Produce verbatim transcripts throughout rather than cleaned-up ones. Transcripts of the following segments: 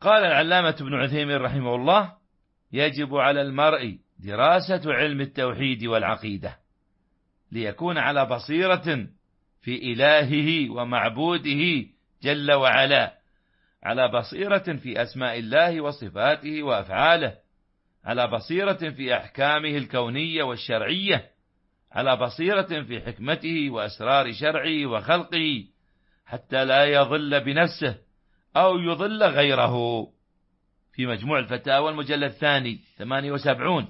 قال العلامة ابن عثيمين رحمه الله: يجب على المرء دراسة علم التوحيد والعقيدة ليكون على بصيرة في إلهه ومعبوده جل وعلا، على بصيرة في أسماء الله وصفاته وأفعاله، على بصيرة في أحكامه الكونية والشرعية، على بصيرة في حكمته وأسرار شرعه وخلقه، حتى لا يضل بنفسه أو يضل غيره. في مجموع الفتاوى المجلد الثاني ثمانية وسبعون.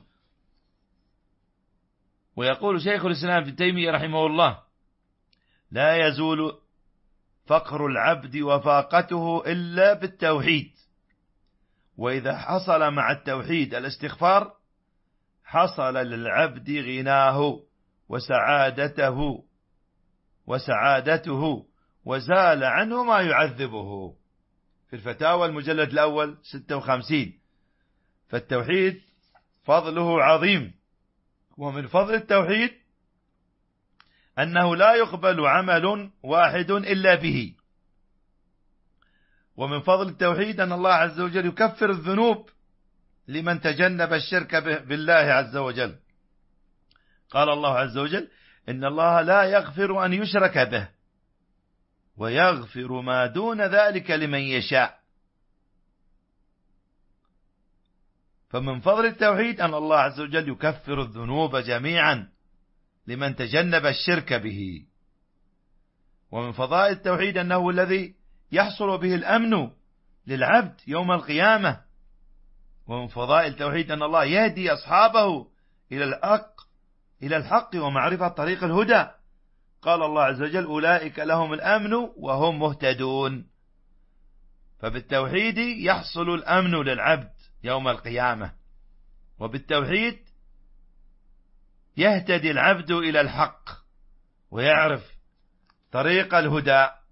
ويقول شيخ الإسلام ابن تيمية رحمه الله: لا يزول فقر العبد وفاقته إلا بالتوحيد، وإذا حصل مع التوحيد الاستغفار حصل للعبد غناه وسعادته وسعادته وزال عنه ما يعذبه. في الفتاوى المجلد الأول ستة وخمسين. فالتوحيد فضله عظيم، ومن فضل التوحيد أنه لا يقبل عمل واحد إلا به، ومن فضل التوحيد أن الله عز وجل يكفر الذنوب لمن تجنب الشرك بالله عز وجل. قال الله عز وجل: إن الله لا يغفر أن يشرك به ويغفر ما دون ذلك لمن يشاء. فمن فضل التوحيد أن الله عز وجل يكفر الذنوب جميعا لمن تجنب الشرك به. ومن فضائل التوحيد أنه الذي يحصل به الأمن للعبد يوم القيامة. ومن فضائل التوحيد أن الله يهدي أصحابه إلى الحق إلى الحق ومعرفة طريق الهدى. قال الله عز وجل: أولئك لهم الأمن وهم مهتدون. فبالتوحيد يحصل الأمن للعبد يوم القيامة، وبالتوحيد يهتدي العبد إلى الحق ويعرف طريق الهدى